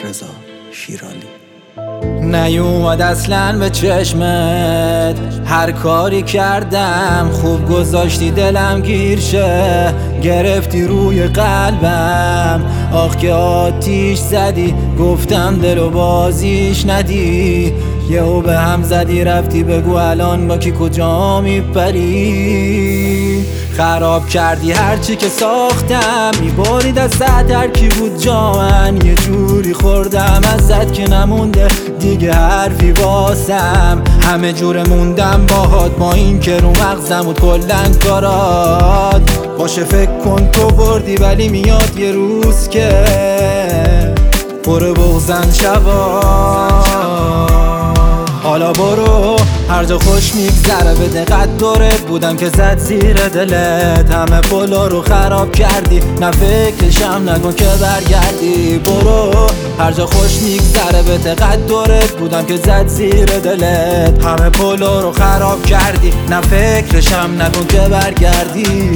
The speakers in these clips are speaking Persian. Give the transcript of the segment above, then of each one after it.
رضا شیرالی. نیومد اصلاً به چشمت، هر کاری کردم خوب گذاشتی دلم گیر شه، گرفتی روی قلبم آخ که آتیش زدی، گفتم دلو بازیش ندی، یهو به هم زدی رفتی، بگو الان با کی کجا میپری. خراب کردی هرچی که ساختم، میبارید از ساعت هر کی بود جا من، یه جوری خوردم ازت که نمونده دیگه حرفی واسم، همه جور موندم باهات با این که رو مغزم بود کلن کارات. باشه فکر کن تو بردی ولی میاد یه روز که برو بغزن شبا. حالا برو هر جا خوش میگذره، به دقت دورت بودم که زد زیر دلت، همه پلا رو خراب کردی، نه فکرشم نکن که برگردی. برو هر جا خوش میگذره، به دقت دورت بودم که زد زیر دلت، همه پلا رو خراب کردی، نه فکرشم نکن که برگردی.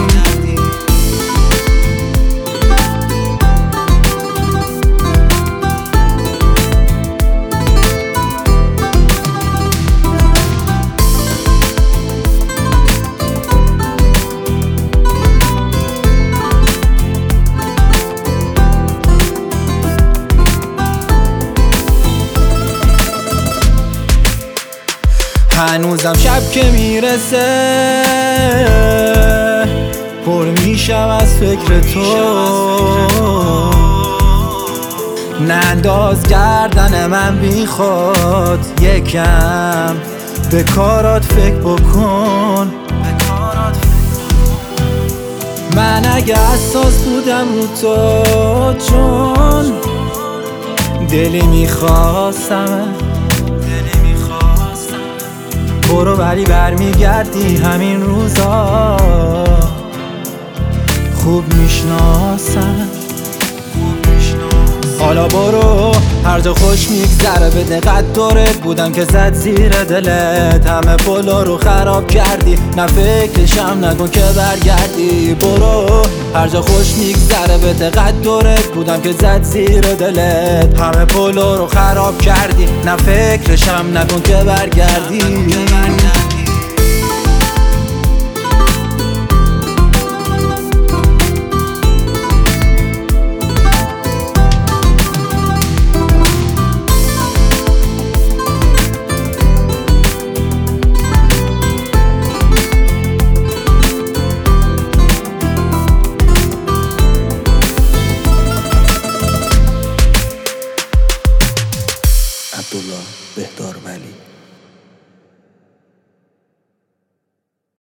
هنوزم شب که میرسه پر میشم از فکر تو، ننداز گردن من بی خود، یکم به کارات فکر بکن. من اگه اساس بودم رو تو، چون دلی میخواستم برو ولی برمیگردی همین روزا، خوب میشناسم. حالا برو هر جا خوش میگذره، به دقت دورت بودم که زد زیر دلت، همه پلا رو خراب کردی، نه فکرشم نکن که برگردی. برو هر جا خوش میگذره، به دقت دورت بودم که زد زیر دلت، همه پلا رو خراب کردی، نه فکرشم نکن که برگردی. عبدالله بهدار ولی.